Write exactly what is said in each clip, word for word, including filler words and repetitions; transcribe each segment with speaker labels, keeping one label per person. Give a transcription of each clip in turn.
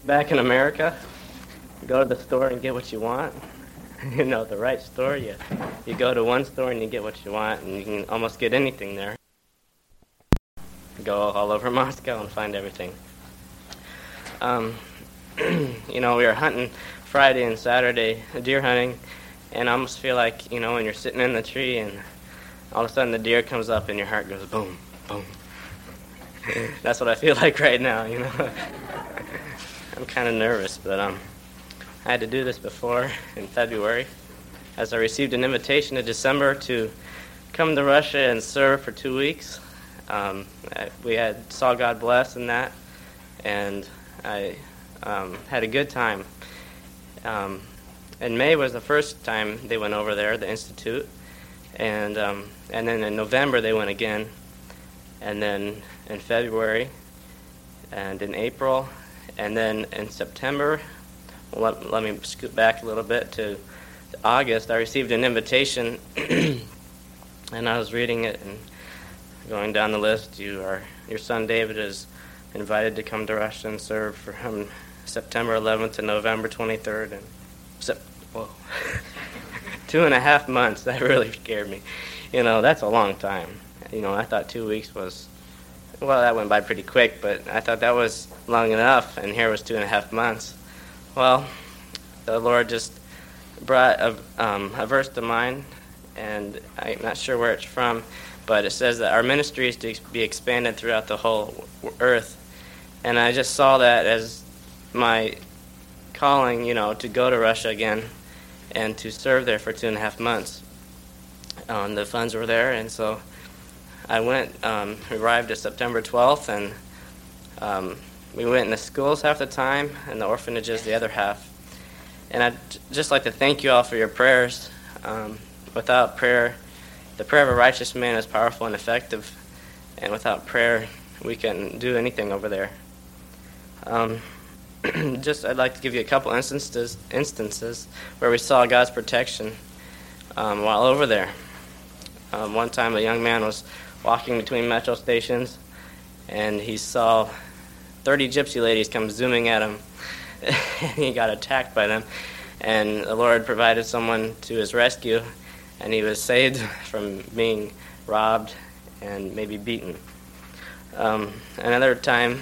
Speaker 1: Back in America, you go to the store and get what you want. You know, the right store, you, you go to one store and you get what you want, and you can almost get anything there. Go all over Moscow and find everything. Um, you know, we were hunting Friday and Saturday, deer hunting, and I almost feel like, you know, when you're sitting in the tree and all of a sudden the deer comes up and your heart goes boom, boom. That's what I feel like right now, you know. I'm kind of nervous, but um, I had to do this before in February, as I received an invitation in December to come to Russia and serve for two weeks. Um, I, we had saw God bless in that, and I um, had a good time. Um, in May was the first time they went over there, the Institute, and um, and then in November they went again, and then in February, and in April, and then in September. Well, let, let me scoot back a little bit to, to August. I received an invitation, and I was reading it and going down the list. You are your son David is invited to come to Russia and serve from September eleventh to November twenty-third, and sep- whoa, two and a half months. That really scared me. You know, that's a long time. You know, I thought two weeks was, well, that went by pretty quick, but I thought that was long enough, and here was two and a half months. Well, the Lord just brought a, um, a verse to mind, and I'm not sure where it's from, but it says that our ministry is to be expanded throughout the whole earth. And I just saw that as my calling, you know, to go to Russia again and to serve there for two and a half months. Um, the funds were there, and so I went, um, arrived at September twelfth, and um, we went in the schools half the time and the orphanages the other half. And I'd just like to thank you all for your prayers. Um, without prayer, the prayer of a righteous man is powerful and effective, and without prayer, we can't do anything over there. Um, just, I'd like to give you a couple instances instances where we saw God's protection um, while over there. Um, one time, a young man was walking between metro stations, and he saw thirty gypsy ladies come zooming at him, and he got attacked by them, and the Lord provided someone to his rescue, and he was saved from being robbed and maybe beaten. Um, another time,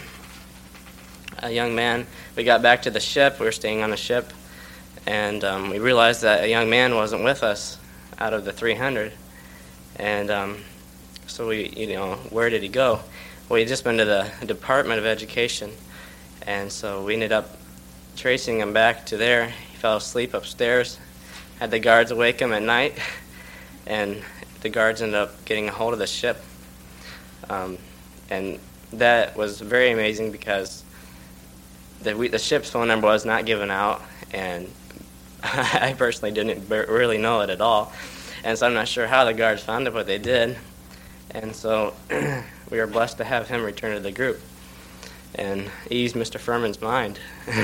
Speaker 1: a young man, we got back to the ship, we were staying on a ship, and um, we realized that a young man wasn't with us out of the three hundred, and um, so we, you know, where did he go? Well, he'd just been to the Department of Education, and so we ended up tracing him back to there. He fell asleep upstairs, had the guards awake him at night, and the guards ended up getting a hold of the ship. Um, and that was very amazing because the, we, the ship's phone number was not given out, and I personally didn't really know it at all. And so I'm not sure how the guards found it, but they did. And so we were blessed to have him return to the group and ease Mister Furman's mind.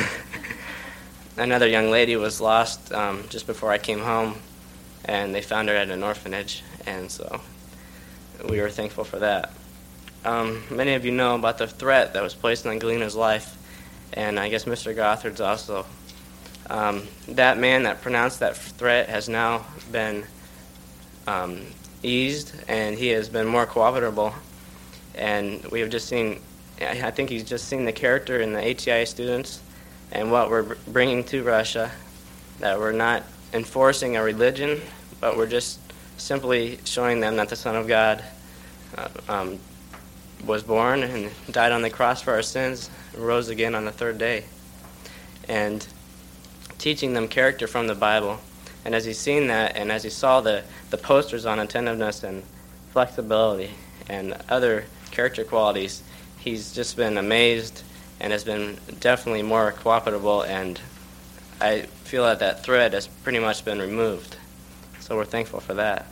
Speaker 1: Another young lady was lost um, just before I came home, and they found her at an orphanage, and so we were thankful for that. Um, many of you know about the threat that was placed on Galina's life, and I guess Mister Gothard's also. Um, that man that pronounced that threat has now been um, eased, and he has been more cooperable, and we have just seen, I think he's just seen the character in the A T I A students and what we're bringing to Russia, that we're not enforcing a religion, but we're just simply showing them that the Son of God uh, um, was born and died on the cross for our sins, and rose again on the third day, and teaching them character from the Bible. And as he's seen that, and as he saw the, the posters on attentiveness and flexibility and other character qualities, he's just been amazed and has been definitely more cooperable, and I feel that that thread has pretty much been removed. So we're thankful for that.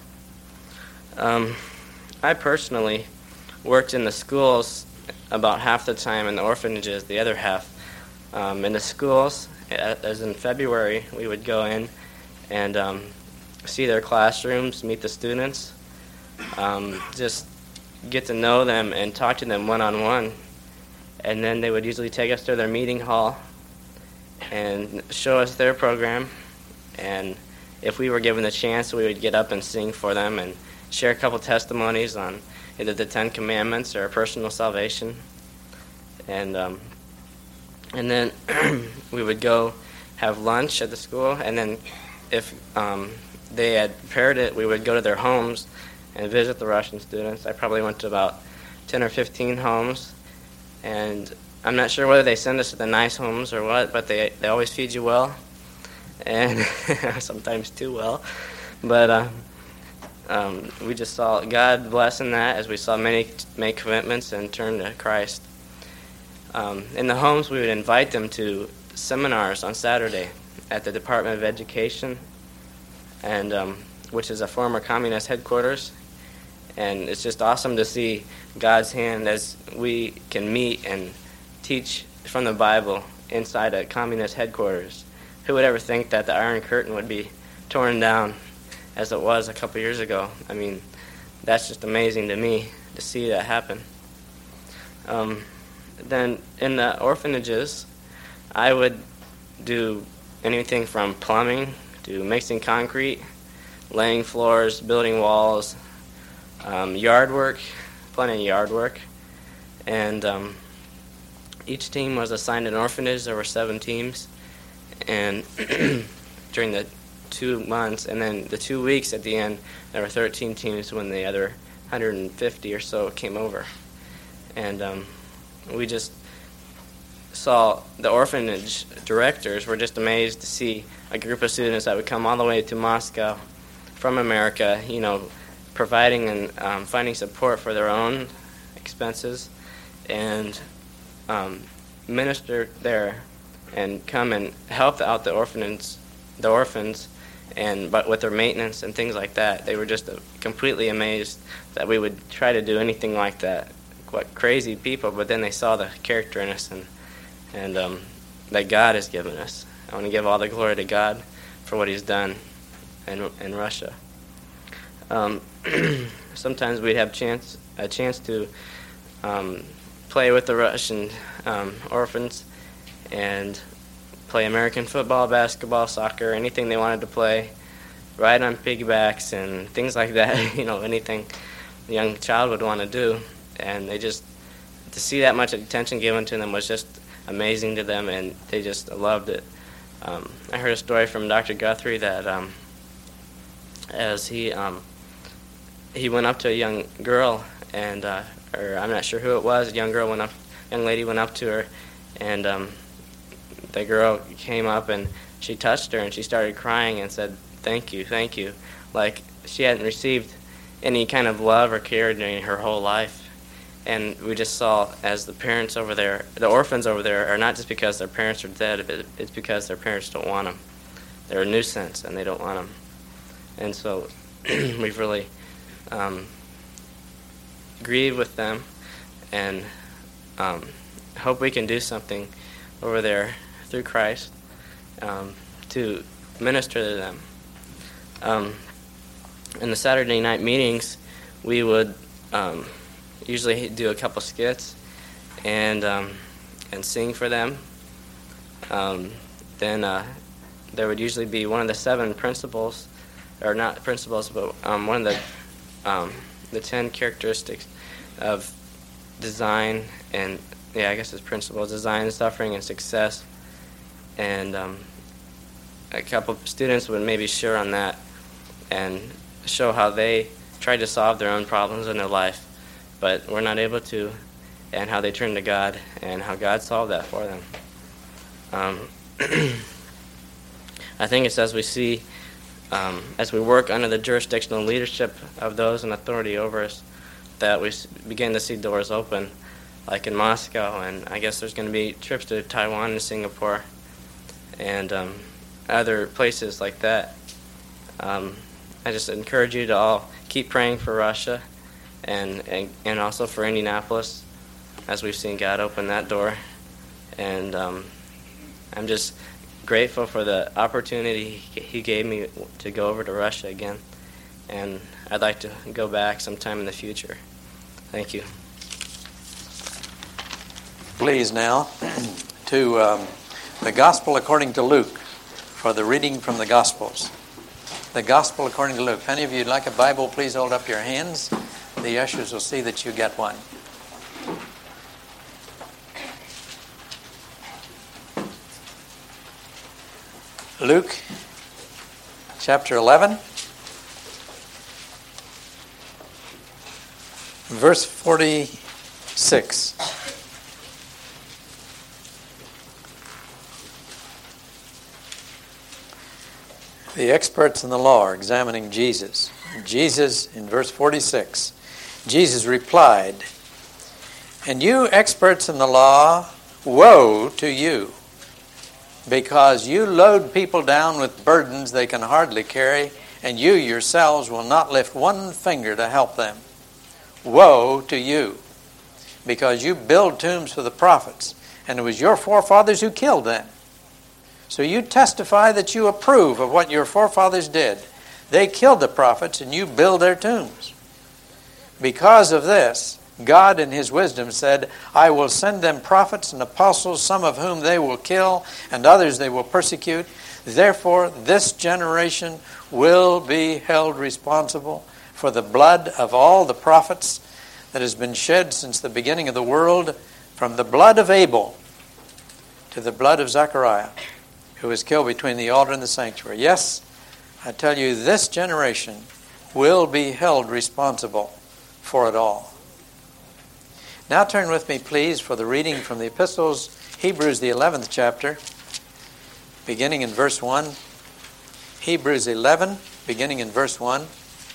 Speaker 1: Um, I personally worked in the schools about half the time, in the orphanages the other half. Um, in the schools, as in February, we would go in and um, see their classrooms, meet the students, um, just get to know them and talk to them one-on-one. And then they would usually take us to their meeting hall, and show us their program. And if we were given the chance, we would get up and sing for them and share a couple testimonies on either the Ten Commandments or personal salvation. And um, and then we would go have lunch at the school, and then if um, they had prepared it, we would go to their homes and visit the Russian students. I probably went to about ten or fifteen homes, and I'm not sure whether they send us to the nice homes or what, but they they always feed you well, and sometimes too well. But uh, um, we just saw God blessing that as we saw many make commitments and turn to Christ. Um, in the homes, we would invite them to seminars on Saturday at the Department of Education, and um, which is a former communist headquarters. And it's just awesome to see God's hand as we can meet and teach from the Bible inside a communist headquarters. Who would ever think that the Iron Curtain would be torn down as it was a couple years ago? I mean, that's just amazing to me to see that happen. Um, then in the orphanages, I would do anything from plumbing to mixing concrete, laying floors, building walls, um, yard work, plenty of yard work. And um, each team was assigned an orphanage. There were seven teams. And during the two months, and then the two weeks at the end, there were thirteen teams when the other one hundred fifty or so came over. And um, we just saw the orphanage directors were just amazed to see a group of students that would come all the way to Moscow from America, you know, providing and um, finding support for their own expenses, and um, minister there and come and help out the orphans, the orphans, and but with their maintenance and things like that. They were just uh, completely amazed that we would try to do anything like that. What crazy people! But then they saw the character in us and and um, that God has given us. I want to give all the glory to God for what He's done in in Russia. Um, sometimes we'd have chance a chance to um, play with the Russian um, orphans and play American football, basketball, soccer, anything they wanted to play, ride on piggybacks and things like that. You know, anything a young child would want to do. And they just, to see that much attention given to them was just amazing to them, and they just loved it. Um, I heard a story from Doctor Guthrie that um, as he um, he went up to a young girl, and uh, or I'm not sure who it was. A young girl went up, young lady went up to her, and um, the girl came up and she touched her and she started crying and said, "Thank you, thank you," like she hadn't received any kind of love or care during her whole life. And we just saw as the parents over there, the orphans over there, are not just because their parents are dead, but it's because their parents don't want them. They're a nuisance and they don't want them. And so we've really um, grieved with them and um, hope we can do something over there through Christ um, to minister to them. Um, in the Saturday night meetings, we would um, usually do a couple skits and um, and sing for them. Um, then uh, there would usually be one of the seven principles, or not principles, but um, one of the um, the ten characteristics of design and yeah, I guess it's principles: design, suffering, and success. And um, a couple of students would maybe share on that and show how they tried to solve their own problems in their life, but were not able to, and how they turned to God and how God solved that for them. Um, I think it's as we see, um, as we work under the jurisdictional leadership of those in authority over us, that we begin to see doors open, like in Moscow, and I guess there's going to be trips to Taiwan and Singapore and um, other places like that. Um, I just encourage you to all keep praying for Russia and, and, and also for Indianapolis, as we've seen God open that door. And um, I'm just grateful for the opportunity He gave me to go over to Russia again. And I'd like to go back sometime in the future. Thank you.
Speaker 2: Please now to um, The Gospel according to Luke, for the reading from the Gospels. The Gospel according to Luke. If any of you would like a Bible, please hold up your hands. The ushers will see that you get one. Luke chapter eleven, verse forty-six. The experts in the law are examining Jesus. Jesus, in verse forty-six, Jesus replied, "And you experts in the law, woe to you, because you load people down with burdens they can hardly carry, and you yourselves will not lift one finger to help them. Woe to you, because you build tombs for the prophets, and it was your forefathers who killed them. So you testify that you approve of what your forefathers did. They killed the prophets, and you build their tombs. Because of this, God in his wisdom said, I will send them prophets and apostles, some of whom they will kill, and others they will persecute. Therefore, this generation will be held responsible for the blood of all the prophets that has been shed since the beginning of the world, from the blood of Abel to the blood of Zechariah, who was killed between the altar and the sanctuary. Yes, I tell you, this generation will be held responsible for it all." Now turn with me, please, for the reading from the epistles, Hebrews, the eleventh chapter, beginning in verse one. Hebrews eleven, beginning in verse one.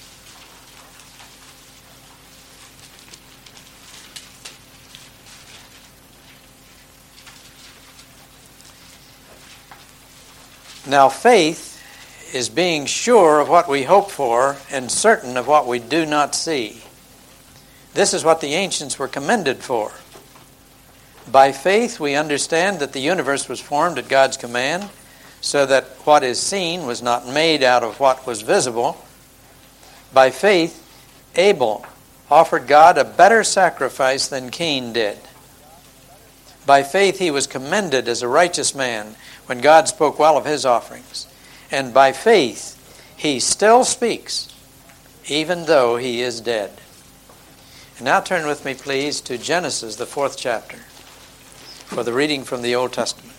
Speaker 2: Now faith is being sure of what we hope for and certain of what we do not see. This is what the ancients were commended for. By faith we understand that the universe was formed at God's command, so that what is seen was not made out of what was visible. By faith Abel offered God a better sacrifice than Cain did. By faith he was commended as a righteous man when God spoke well of his offerings. And by faith he still speaks, even though he is dead. And now turn with me, please, to Genesis, the fourth chapter, for the reading from the Old Testament.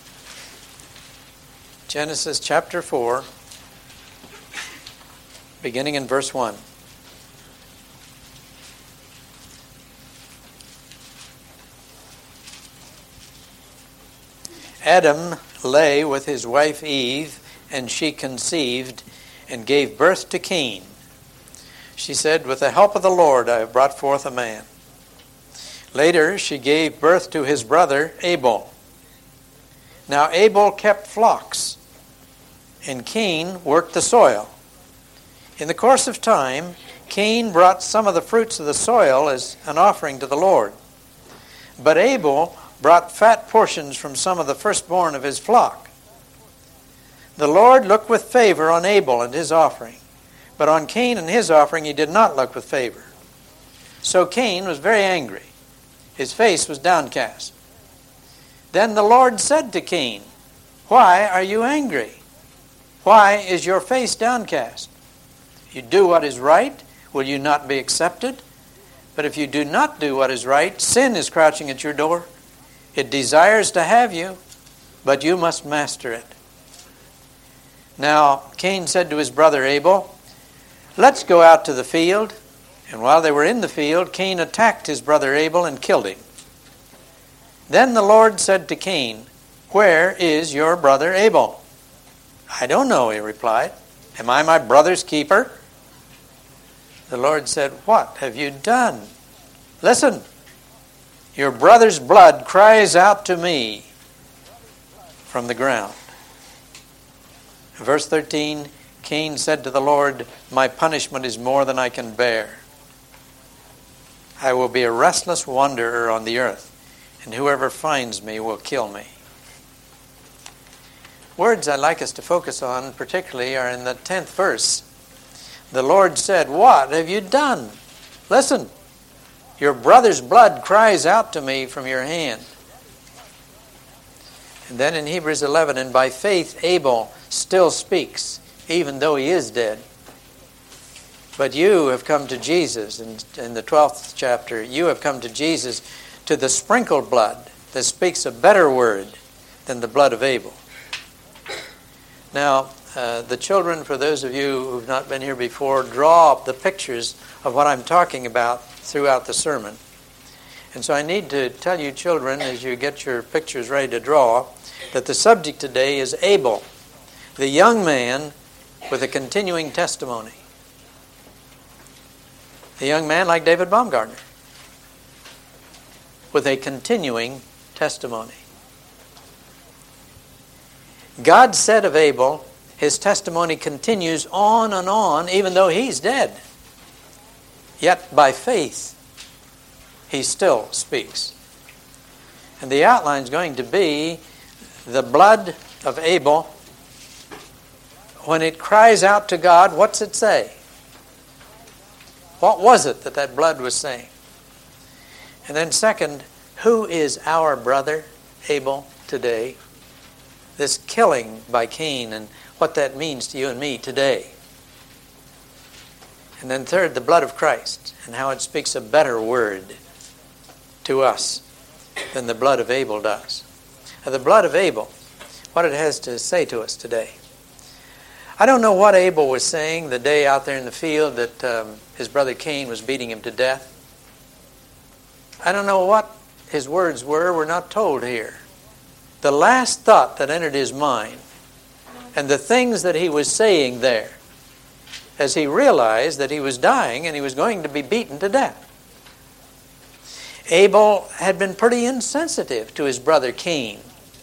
Speaker 2: Genesis chapter four, beginning in verse one. Adam lay with his wife Eve, and she conceived and gave birth to Cain. She said, "With the help of the Lord I have brought forth a man." Later she gave birth to his brother Abel. Now Abel kept flocks, and Cain worked the soil. In the course of time, Cain brought some of the fruits of the soil as an offering to the Lord. But Abel brought fat portions from some of the firstborn of his flock. The Lord looked with favor on Abel and his offering, but on Cain and his offering he did not look with favor. So Cain was very angry. His face was downcast. Then the Lord said to Cain, "Why are you angry? Why is your face downcast? If you do what is right, will you not be accepted? But if you do not do what is right, sin is crouching at your door. It desires to have you, but you must master it." Now Cain said to his brother Abel, "Let's go out to the field." And while they were in the field, Cain attacked his brother Abel and killed him. Then the Lord said to Cain, "Where is your brother Abel?" "I don't know," he replied. "Am I my brother's keeper?" The Lord said, "What have you done? Listen. Your brother's blood cries out to me from the ground." Verse thirteen, Cain said to the Lord, "My punishment is more than I can bear. I will be a restless wanderer on the earth, and whoever finds me will kill me." Words I'd like us to focus on particularly are in the tenth verse. The Lord said, "What have you done? Listen. Your brother's blood cries out to me from your hand." And then in Hebrews eleven, and by faith Abel still speaks, even though he is dead. But you have come to Jesus, in, in the twelfth chapter, you have come to Jesus, to the sprinkled blood that speaks a better word than the blood of Abel. Now, uh, the children, for those of you who've not been here before, draw up the pictures of what I'm talking about throughout the sermon. And so I need to tell you, children, as you get your pictures ready to draw, that the subject today is Abel, the young man with a continuing testimony. A young man like David Baumgartner, with a continuing testimony. God said of Abel, his testimony continues on and on, even though he's dead. Yet by faith, he still speaks. And the outline is going to be the blood of Abel. When it cries out to God, what's it say? What was it that that blood was saying? And then second, who is our brother Abel today? This killing by Cain and what that means to you and me today. And then third, the blood of Christ and how it speaks a better word to us than the blood of Abel does. Now, the blood of Abel, what it has to say to us today. I don't know what Abel was saying the day out there in the field that um, his brother Cain was beating him to death. I don't know what his words were. We're not told here. The last thought that entered his mind and the things that he was saying there as he realized that he was dying and he was going to be beaten to death. Abel had been pretty insensitive to his brother Cain.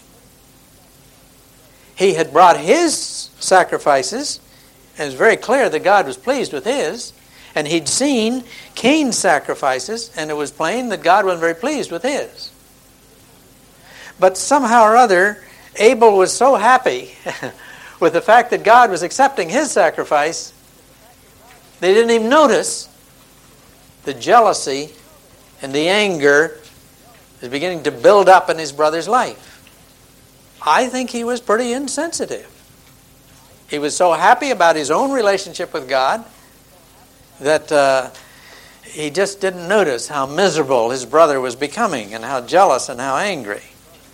Speaker 2: He had brought his sacrifices, and it was very clear that God was pleased with his, and he'd seen Cain's sacrifices, and it was plain that God wasn't very pleased with his. But somehow or other, Abel was so happy with the fact that God was accepting his sacrifice, they didn't even notice the jealousy and the anger was beginning to build up in his brother's life. I think he was pretty insensitive. He was so happy about his own relationship with God that uh, he just didn't notice how miserable his brother was becoming and how jealous and how angry.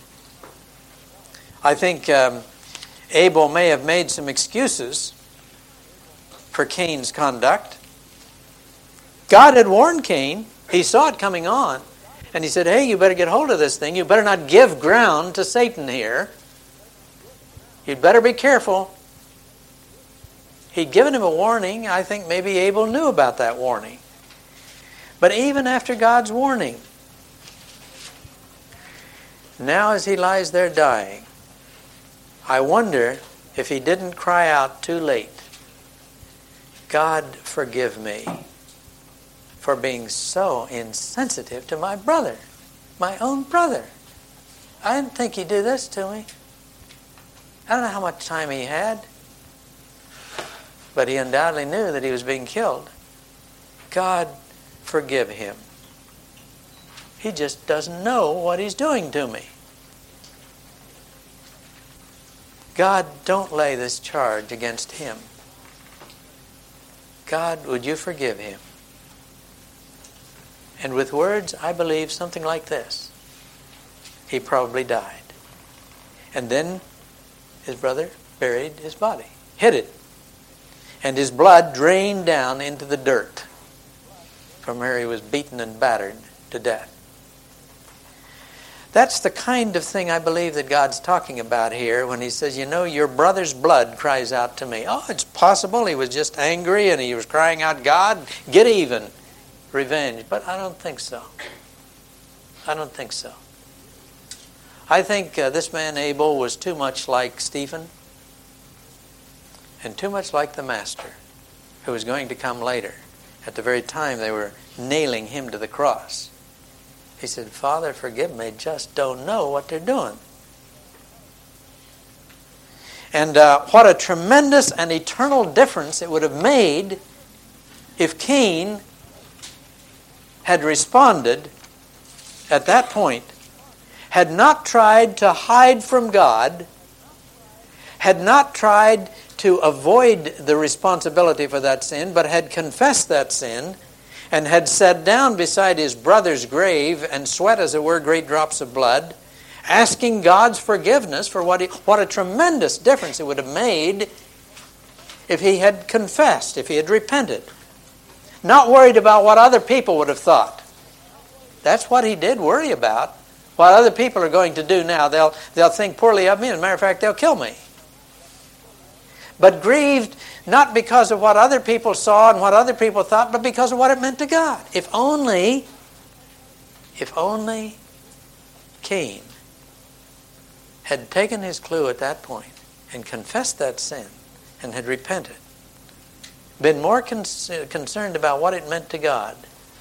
Speaker 2: I think um, Abel may have made some excuses for Cain's conduct. God had warned Cain. He saw it coming on. And he said, hey, you better get hold of this thing. You better not give ground to Satan here. You'd better be careful. He'd given him a warning. I think maybe Abel knew about that warning. But even after God's warning, now as he lies there dying, I wonder if he didn't cry out too late, God, forgive me for being so insensitive to my brother, my own brother. I didn't think he'd do this to me. I don't know how much time he had, but he undoubtedly knew that he was being killed. God, forgive him. He just doesn't know what he's doing to me. God, don't lay this charge against him. God, would you forgive him? And with words, I believe something like this. He probably died. And then his brother buried his body, hid it. And his blood drained down into the dirt from where he was beaten and battered to death. That's the kind of thing I believe that God's talking about here when he says, you know, your brother's blood cries out to me. Oh, it's possible he was just angry and he was crying out, God, get even, revenge. But I don't think so. I don't think so. I think uh, this man Abel was too much like Stephen and too much like the Master who was going to come later at the very time they were nailing him to the cross. He said, Father, forgive me, just don't know what they're doing. And uh, what a tremendous and eternal difference it would have made if Cain had responded at that point had not tried to hide from God, had not tried to avoid the responsibility for that sin, but had confessed that sin, and had sat down beside his brother's grave and sweat, as it were, great drops of blood, asking God's forgiveness for what he, what a tremendous difference it would have made if he had confessed, if he had repented. Not worried about what other people would have thought. That's what he did worry about. What other people are going to do now. They'll, they'll think poorly of me. As a matter of fact, they'll kill me. But grieved not because of what other people saw and what other people thought, but because of what it meant to God. If only, if only Cain had taken his clue at that point and confessed that sin and had repented, been more con- concerned about what it meant to God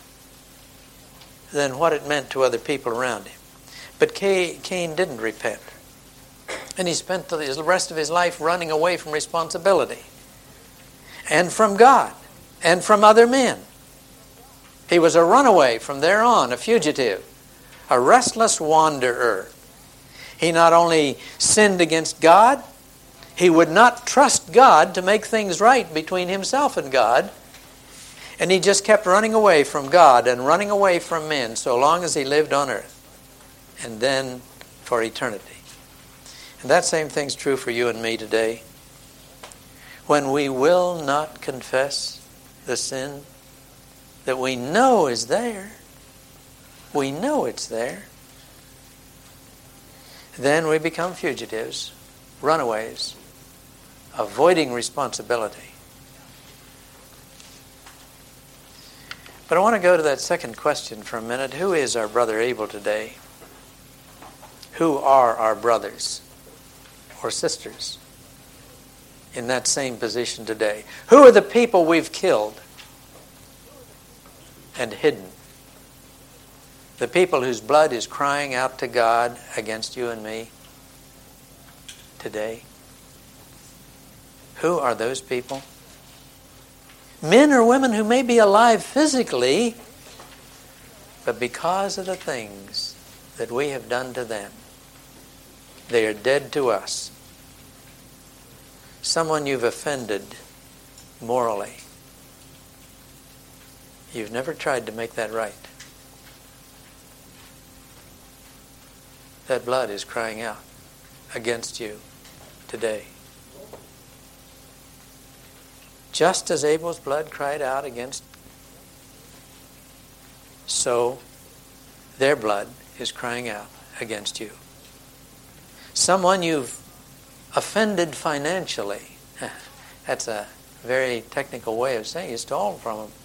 Speaker 2: than what it meant to other people around him. But Cain didn't repent. And he spent the rest of his life running away from responsibility and from God and from other men. He was a runaway from there on, a fugitive, a restless wanderer. He not only sinned against God, he would not trust God to make things right between himself and God. And he just kept running away from God and running away from men so long as he lived on earth. And then for eternity. And that same thing's true for you and me today. When we will not confess the sin that we know is there, we know it's there, then we become fugitives, runaways, avoiding responsibility. But I want to go to that second question for a minute. Who is our brother Abel today? Who are our brothers or sisters in that same position today? Who are the people we've killed and hidden? The people whose blood is crying out to God against you and me today. Who are those people? Men or women who may be alive physically, but because of the things that we have done to them, they are dead to us. Someone you've offended morally. You've never tried to make that right. That blood is crying out against you today. Just as Abel's blood cried out against, so their blood is crying out against you. Someone you've offended financially. That's a very technical way of saying you stole from them.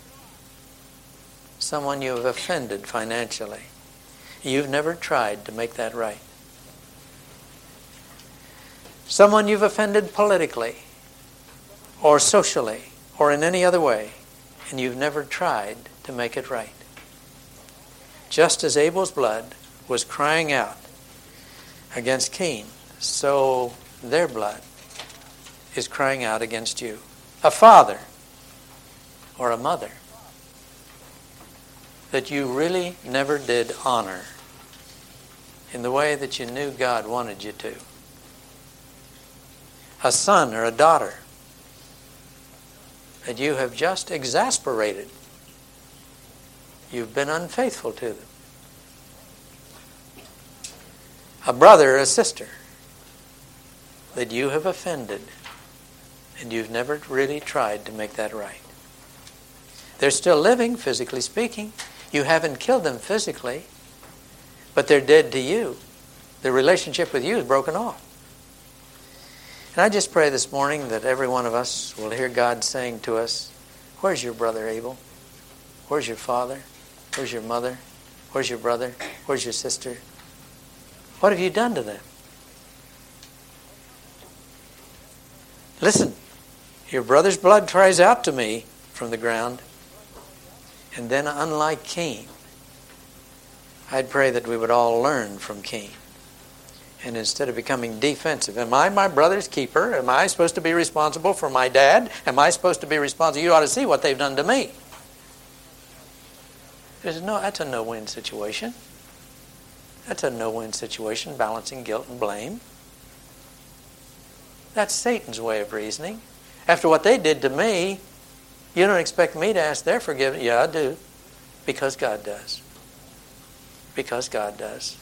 Speaker 2: Someone you've offended financially. You've never tried to make that right. Someone you've offended politically or socially or in any other way, and you've never tried to make it right. Just as Abel's blood was crying out against Cain, so their blood is crying out against you. A father or a mother that you really never did honor in the way that you knew God wanted you to. A son or a daughter that you have just exasperated. You've been unfaithful to them. A brother or a sister that you have offended and you've never really tried to make that right. They're still living, physically speaking. You haven't killed them physically, but they're dead to you. The relationship with you is broken off. And I just pray this morning that every one of us will hear God saying to us, where's your brother Abel? Where's your father? Where's your mother? Where's your brother? Where's your sister? What have you done to them? Listen, your brother's blood cries out to me from the ground. And then, unlike Cain, I'd pray that we would all learn from Cain. And instead of becoming defensive, am I my brother's keeper? Am I supposed to be responsible for my dad? Am I supposed to be responsible? You ought to see what they've done to me. There's no, that's a no-win situation. That's a no-win situation, balancing guilt and blame. That's Satan's way of reasoning. After what they did to me, you don't expect me to ask their forgiveness. Yeah, I do. Because God does. Because God does.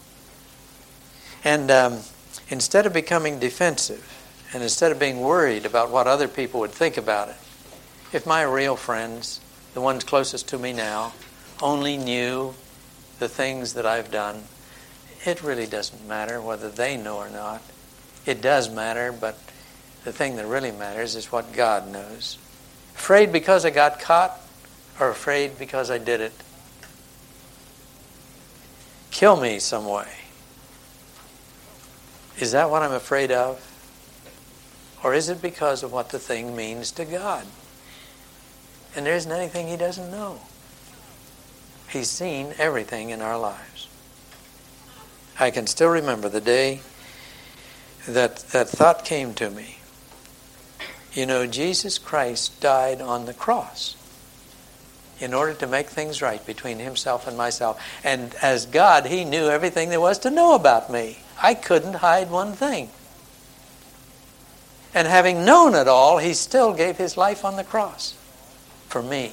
Speaker 2: And um, instead of becoming defensive, and instead of being worried about what other people would think about it, if my real friends, the ones closest to me now, only knew the things that I've done, it really doesn't matter whether they know or not. It does matter, but the thing that really matters is what God knows. Afraid because I got caught, or afraid because I did it? Kill me some way. Is that what I'm afraid of? Or is it because of what the thing means to God? And there isn't anything He doesn't know. He's seen everything in our lives. I can still remember the day that that thought came to me. You know, Jesus Christ died on the cross in order to make things right between Himself and myself. And as God, He knew everything there was to know about me. I couldn't hide one thing. And having known it all, He still gave His life on the cross for me.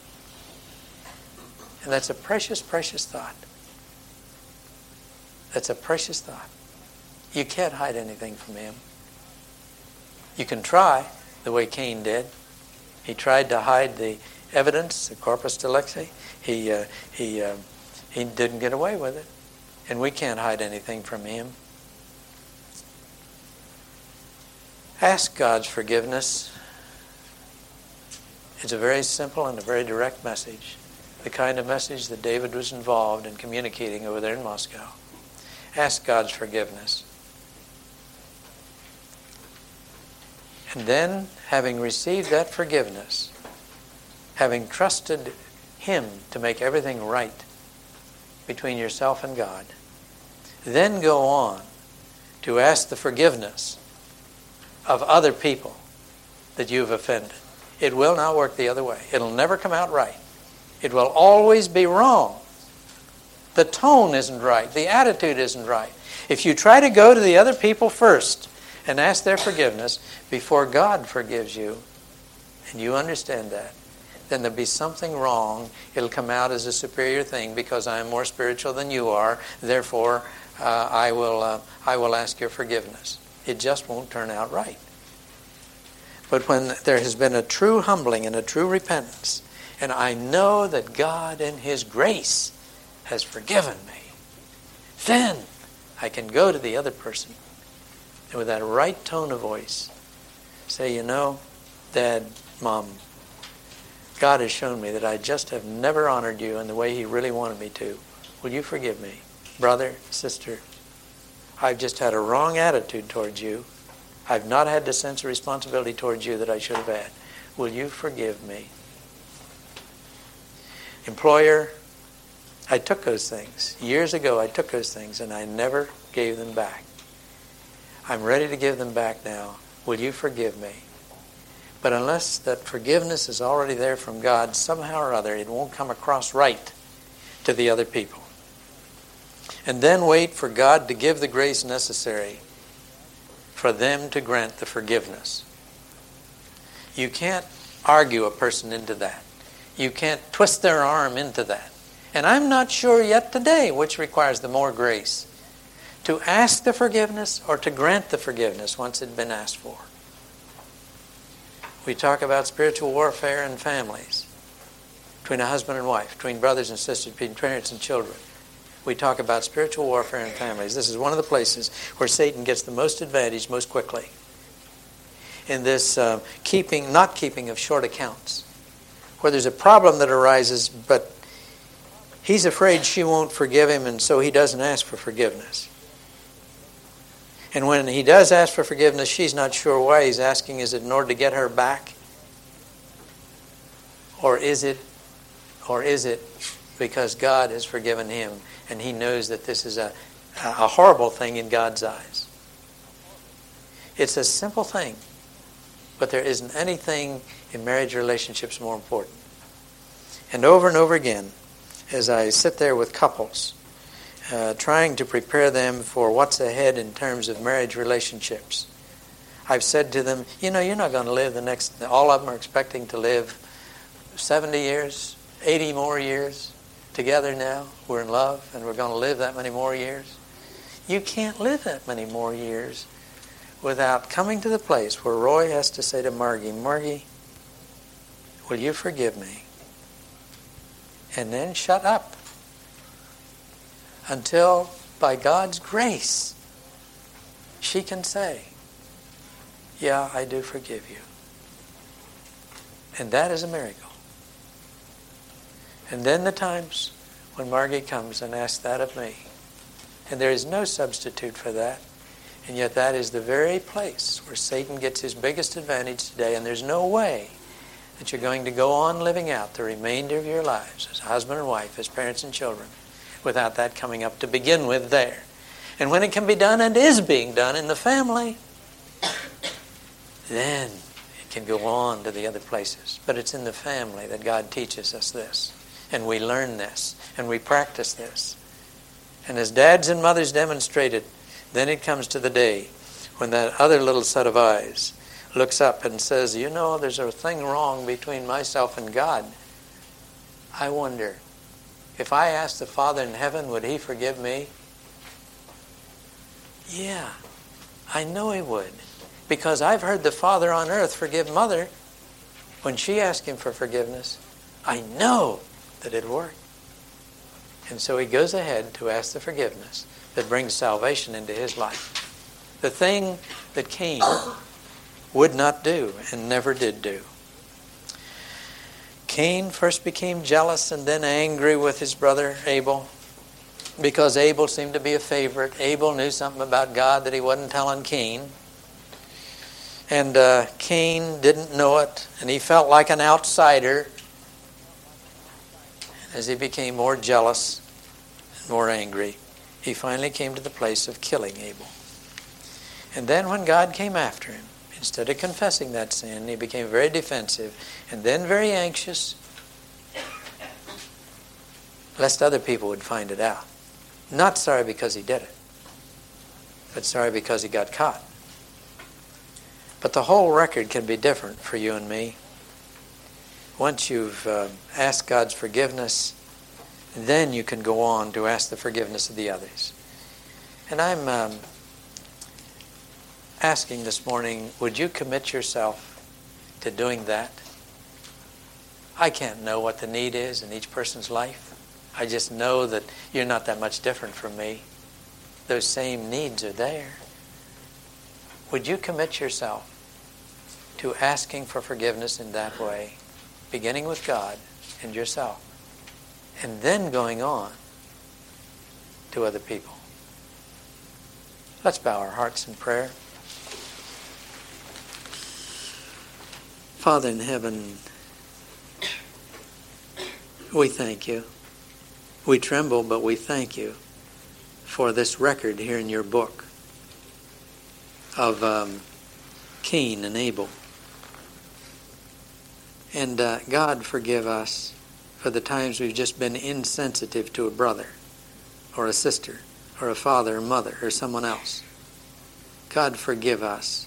Speaker 2: And that's a precious, precious thought. That's a precious thought. You can't hide anything from Him. You can try, the way Cain did. He tried to hide the evidence, the corpus delicti. He uh, he uh, he didn't get away with it, and we can't hide anything from Him. Ask God's forgiveness. It's a very simple and a very direct message, the kind of message that David was involved in communicating over there in Moscow. Ask God's forgiveness. And then, having received that forgiveness, having trusted Him to make everything right between yourself and God, then go on to ask the forgiveness of other people that you've offended. It will not work the other way. It'll never come out right. It will always be wrong. The tone isn't right. The attitude isn't right. If you try to go to the other people first and ask their forgiveness before God forgives you, and you understand that, then there'll be something wrong. It'll come out as a superior thing because I'm more spiritual than you are. Therefore, uh, I will uh, I will ask your forgiveness. It just won't turn out right. But when there has been a true humbling and a true repentance, and I know that God in His grace has forgiven me, then I can go to the other person and with that right tone of voice say, you know, Dad, Mom, God has shown me that I just have never honored you in the way He really wanted me to. Will you forgive me? Brother, sister, I've just had a wrong attitude towards you. I've not had the sense of responsibility towards you that I should have had. Will you forgive me? Employer, I took those things. Years ago, I took those things and I never gave them back. I'm ready to give them back now. Will you forgive me? But unless that forgiveness is already there from God, somehow or other, it won't come across right to the other people. And then wait for God to give the grace necessary for them to grant the forgiveness. You can't argue a person into that. You can't twist their arm into that. And I'm not sure yet today which requires the more grace, to ask the forgiveness or to grant the forgiveness once it's been asked for. We talk about spiritual warfare in families, between a husband and wife, between brothers and sisters, between parents and children. We talk about spiritual warfare in families. This is one of the places where Satan gets the most advantage most quickly. In this uh, keeping, not keeping of short accounts, where there's a problem that arises, but he's afraid she won't forgive him, and so he doesn't ask for forgiveness. And when he does ask for forgiveness, she's not sure why he's asking. Is it in order to get her back? Or is it, or is it because God has forgiven him and he knows that this is a, a horrible thing in God's eyes? It's a simple thing, but there isn't anything in marriage relationships more important. And over and over again, as I sit there with couples, uh, trying to prepare them for what's ahead in terms of marriage relationships. I've said to them, you know, you're not going to live the next, all of them are expecting to live seventy years, eighty more years together now. We're in love and we're going to live that many more years. You can't live that many more years without coming to the place where Roy has to say to Margie, Margie, will you forgive me? And then shut up until, by God's grace, she can say, yeah, I do forgive you. And that is a miracle. And then the times when Margie comes and asks that of me, and there is no substitute for that, and yet that is the very place where Satan gets his biggest advantage today, and there's no way that you're going to go on living out the remainder of your lives as husband and wife, as parents and children, without that coming up to begin with there. And when it can be done and is being done in the family, then it can go on to the other places. But it's in the family that God teaches us this. And we learn this. And we practice this. And as dads and mothers demonstrated, then it comes to the day when that other little set of eyes looks up and says, you know, there's a thing wrong between myself and God. I wonder, if I asked the Father in heaven, would He forgive me? Yeah, I know He would. Because I've heard the Father on earth forgive Mother when she asked Him for forgiveness. I know that it worked. And so He goes ahead to ask the forgiveness that brings salvation into his life. The thing that Cain would not do and never did do. Cain first became jealous and then angry with his brother Abel because Abel seemed to be a favorite. Abel knew something about God that he wasn't telling Cain. And uh, Cain didn't know it, and he felt like an outsider as he became more jealous and more angry. He finally came to the place of killing Abel. And then when God came after him, instead of confessing that sin, he became very defensive and then very anxious, lest other people would find it out. Not sorry because he did it, but sorry because he got caught. But the whole record can be different for you and me. Once you've uh, asked God's forgiveness, then you can go on to ask the forgiveness of the others. And I'm um, asking this morning, would you commit yourself to doing that? I can't know what the need is in each person's life. I just know that you're not that much different from me. Those same needs are there. Would you commit yourself to asking for forgiveness in that way, beginning with God and yourself, and then going on to other people? Let's bow our hearts in prayer. Father in heaven, we thank you. We tremble, but we thank you for this record here in your book of um, Cain and Abel. And uh, God, forgive us for the times we've just been insensitive to a brother or a sister or a father or mother or someone else. God, forgive us.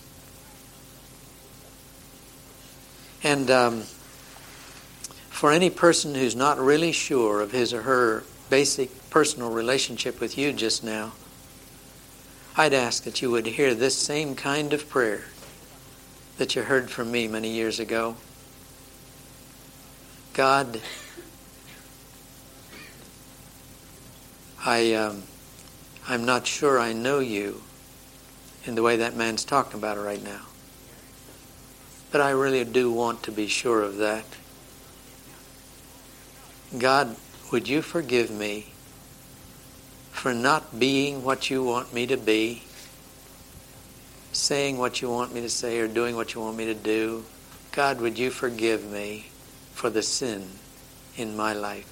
Speaker 2: And um, for any person who's not really sure of his or her basic personal relationship with you just now, I'd ask that you would hear this same kind of prayer that you heard from me many years ago. God, I, um, I'm not sure I know you in the way that man's talking about it right now. But I really do want to be sure of that. God, would you forgive me for not being what you want me to be, saying what you want me to say, or doing what you want me to do? God, would you forgive me for the sin in my life?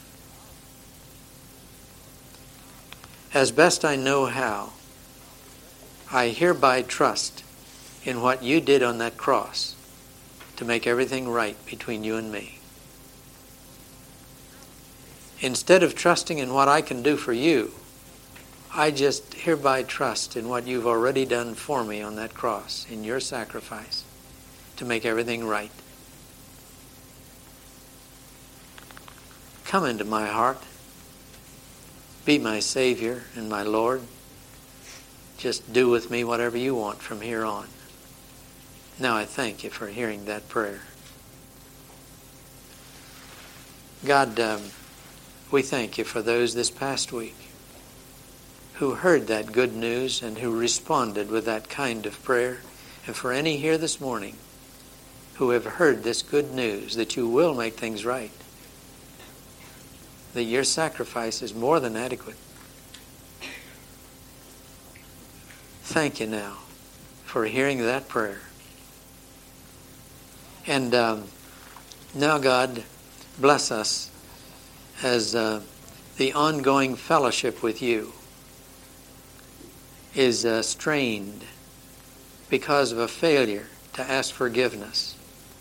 Speaker 2: As best I know how, I hereby trust in what you did on that cross to make everything right between you and me. Instead of trusting in what I can do for you, I just hereby trust in what you've already done for me on that cross, in your sacrifice, to make everything right. Come into my heart. Be my Savior and my Lord. Just do with me whatever you want from here on. Now I thank you for hearing that prayer. God, um, we thank you for those this past week who heard that good news and who responded with that kind of prayer. And for any here this morning who have heard this good news that you will make things right, that your sacrifice is more than adequate. Thank you now for hearing that prayer. And um, now, God, bless us as uh, the ongoing fellowship with you is uh, strained because of a failure to ask forgiveness.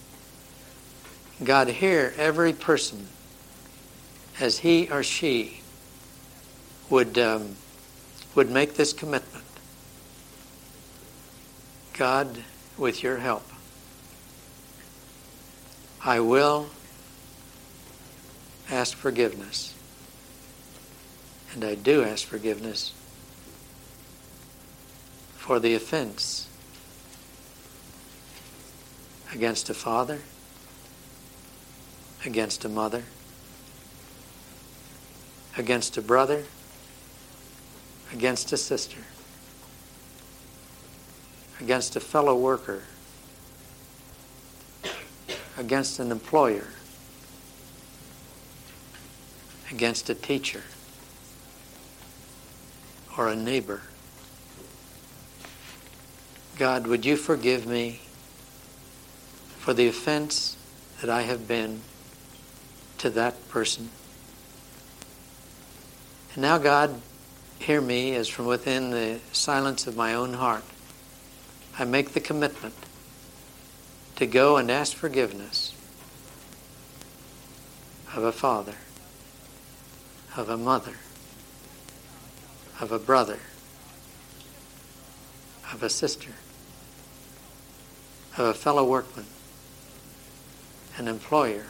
Speaker 2: God, hear every person as he or she would um, would make this commitment. God, with your help, I will ask forgiveness. And I do ask forgiveness for the offense against a father, against a mother, against a brother, against a sister, against a fellow worker, against an employer, against a teacher or a neighbor. God, would you forgive me for the offense that I have been to that person? And now, God, hear me as from within the silence of my own heart, I make the commitment to go and ask forgiveness of a father, of a mother, of a brother, of a sister, of a fellow workman, an employer,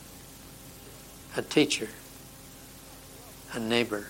Speaker 2: a teacher, a neighbor.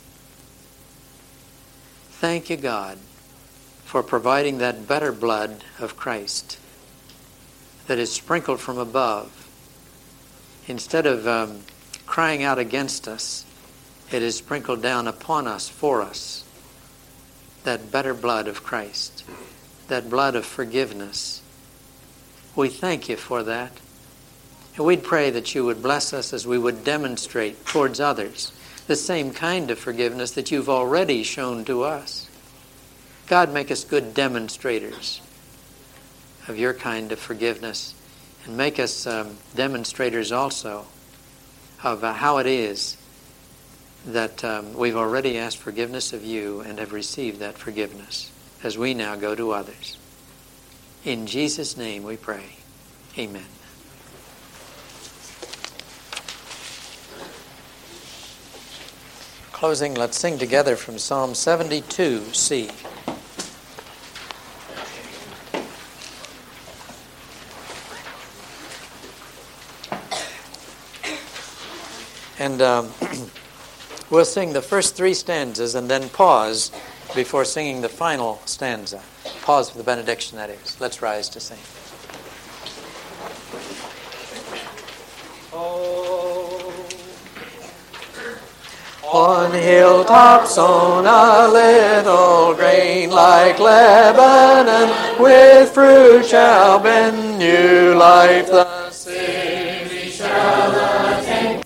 Speaker 2: Thank you, God, for providing that better blood of Christ that is sprinkled from above. Instead of um, crying out against us, it is sprinkled down upon us, for us. That better blood of Christ, that blood of forgiveness. We thank you for that. And we'd pray that you would bless us as we would demonstrate towards others the same kind of forgiveness that you've already shown to us. God, make us good demonstrators of your kind of forgiveness, and make us um, demonstrators also of uh, how it is that um, we've already asked forgiveness of you and have received that forgiveness as we now go to others. In Jesus' name we pray. Amen. Closing, let's sing together from Psalm seventy-two, C. And um, we'll sing the first three stanzas and then pause before singing the final stanza. Pause for the benediction, that is. Let's rise to sing. On hilltops on a little grain like Lebanon, with fruit shall bend new life. The city shall attain